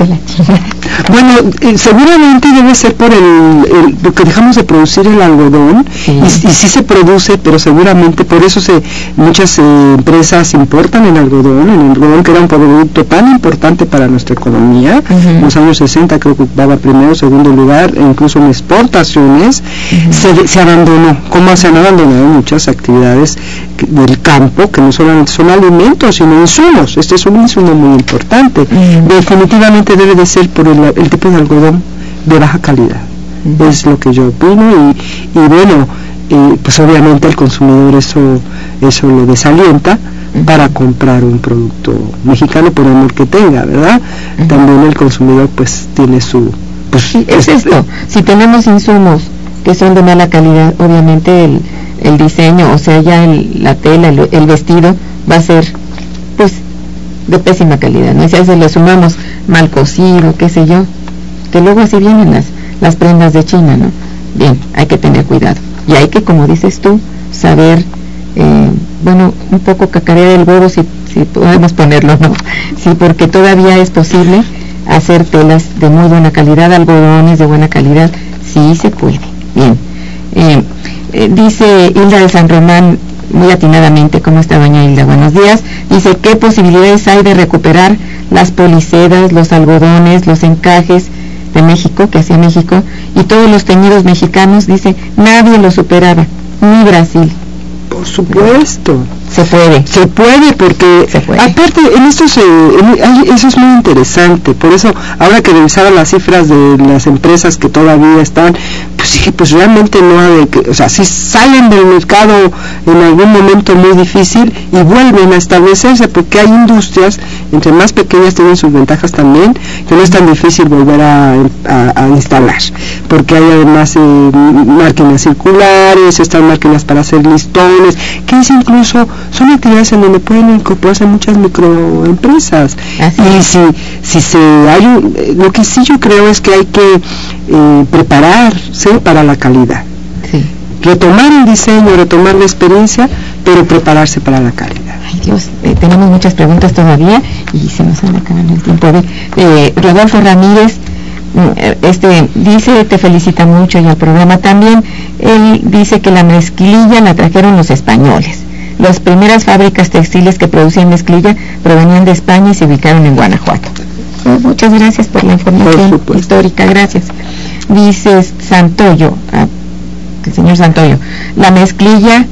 bueno eh, seguramente debe ser por el, el lo que dejamos de producir el algodón, sí. y, y sí se produce, pero seguramente por eso se muchas eh, empresas importan el algodón, el algodón que era un producto tan importante para nuestra economía. Uh-huh. En los años sesenta creo que ocupaba primero, segundo lugar, e incluso en exportaciones. Uh-huh. se, se abandonó, como se han abandonado muchas actividades del campo, que no solamente son alimentos, sino insumos. Este es un insumo muy importante. Uh-huh. Definitivamente debe de ser por el, el tipo de algodón de baja calidad. Uh-huh. Es lo que yo opino, y, y bueno, eh, pues obviamente el consumidor eso, eso lo desalienta uh-huh. para comprar un producto mexicano, por amor que tenga, ¿verdad? Uh-huh. También el consumidor pues tiene su... Pues, sí, es este, esto, si tenemos insumos que son de mala calidad, obviamente el, el diseño, o sea, ya el, la tela, el, el vestido va a ser pues de pésima calidad, ¿no? Y si a veces le sumamos mal cocido, qué sé yo, que luego así vienen las, las prendas de China, ¿no? Bien, hay que tener cuidado, y hay que, como dices tú, saber, eh, bueno, un poco cacarear el huevo, si, si podemos ponerlo, ¿no? Sí, porque todavía es posible hacer telas de muy buena calidad, algodones de buena calidad, sí se puede. Bien, eh, eh, dice Hilda de San Román, muy atinadamente, ¿cómo está doña Hilda? Buenos días. Dice, ¿qué posibilidades hay de recuperar las polisedas, los algodones, los encajes de México, que hacía México, y todos los teñidos mexicanos? Dice, nadie lo superaba, ni Brasil. Por supuesto. Se puede. Se puede, porque se puede. Aparte, en esto se, en, eso es muy interesante. Por eso, ahora que revisaba las cifras de las empresas que todavía están, pues dije, pues realmente no ha de que, o sea, si salen del mercado en algún momento muy difícil y vuelven a establecerse, porque hay industrias, entre más pequeñas tienen sus ventajas también, que no es tan difícil volver a, a, a instalar, porque hay además eh, máquinas circulares, están máquinas para hacer listones, que es incluso son actividades en donde pueden incorporarse muchas microempresas. Así y si si se hay un, lo que sí yo creo es que hay que eh, prepararse para la calidad. Sí. Retomar el diseño, retomar la experiencia, pero prepararse para la calidad. Ay Dios, eh, tenemos muchas preguntas todavía y se nos anda acabando el tiempo. De, eh, Rodolfo Ramírez este dice, te felicita mucho, y al programa también. Él dice que la mezclilla la trajeron los españoles. Las primeras fábricas textiles que producían mezclilla provenían de España y se ubicaron en Guanajuato. Muchas gracias por la información por histórica, gracias. Dice Santoyo, ah, el señor Santoyo, la mezclilla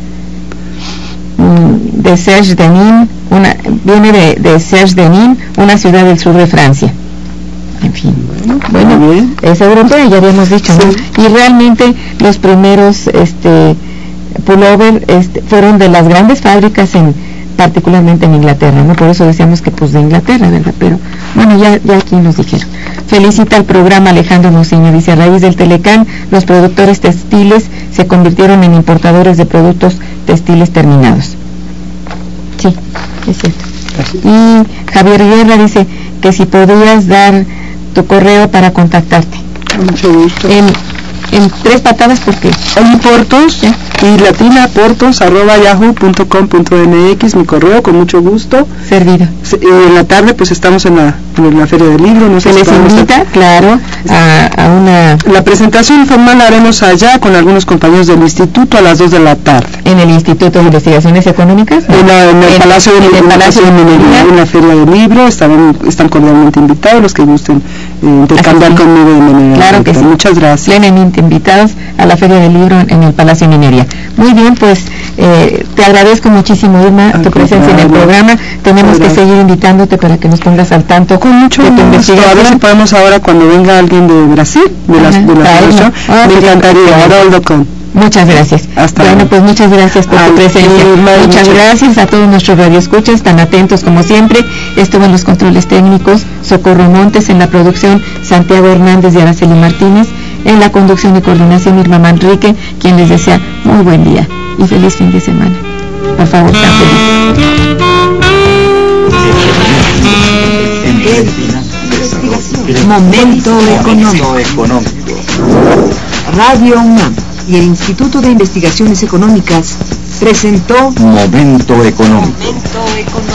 mmm, de Serge Denis, una, viene de, de Serge Denis, una ciudad del sur de Francia. En fin, bueno, bueno es europea, ya habíamos dicho, ¿no? Sí. Y realmente los primeros este pullover este, fueron de las grandes fábricas, en particularmente en Inglaterra, ¿no? Por eso decíamos que pues de Inglaterra, ¿verdad? Pero bueno, ya, ya aquí nos dijeron. Felicita al programa Alejandro Muciño, dice, a raíz del Telecán, los productores textiles se convirtieron en importadores de productos textiles terminados. Sí, es cierto. Y Javier Guerra dice que si podrías dar tu correo para contactarte. Mucho gusto. En, en tres patadas, porque hay portos, ¿sí? Y latina portos arroba yahoo punto com punto mx, mi correo, con mucho gusto. Servido. Y en la tarde pues estamos en la, en la Feria del Libro. No sé se si les invita, a... claro, a, a una... La presentación formal la haremos allá con algunos compañeros del instituto a las dos de la tarde. ¿En el Instituto de Investigaciones Económicas? En, la, en el en, Palacio de, en el Palacio de Minería, en la Feria del Libro. Están, están cordialmente invitados los que gusten eh, intercambiar conmigo de manera claro directa. Que sí. Muchas gracias. Plenamente invitados a la Feria del Libro en el Palacio de Minería. Muy bien, pues eh, te agradezco muchísimo, Irma, Al tu presencia en el programa. Tenemos que seguir invitándote para que nos pongas al tanto con mucho de tu investigación. A ver si podemos ahora, cuando venga alguien de Brasil, de la, de la asociación, ah, me encantaría. Haroldo con. Muchas gracias. Hasta bueno, pues muchas gracias por tu presencia. Muchas mucho. gracias a todos nuestros radioescuchas, tan atentos como siempre. Estuvo en los controles técnicos Socorro Montes, en la producción Santiago Hernández y Araceli Martínez, en la conducción y coordinación Irma Manrique, quien les desea muy buen día y feliz fin de semana. Por favor, Momento económico. Radio UNAM y el Instituto de Investigaciones Económicas presentó Momento económico. Momento económico.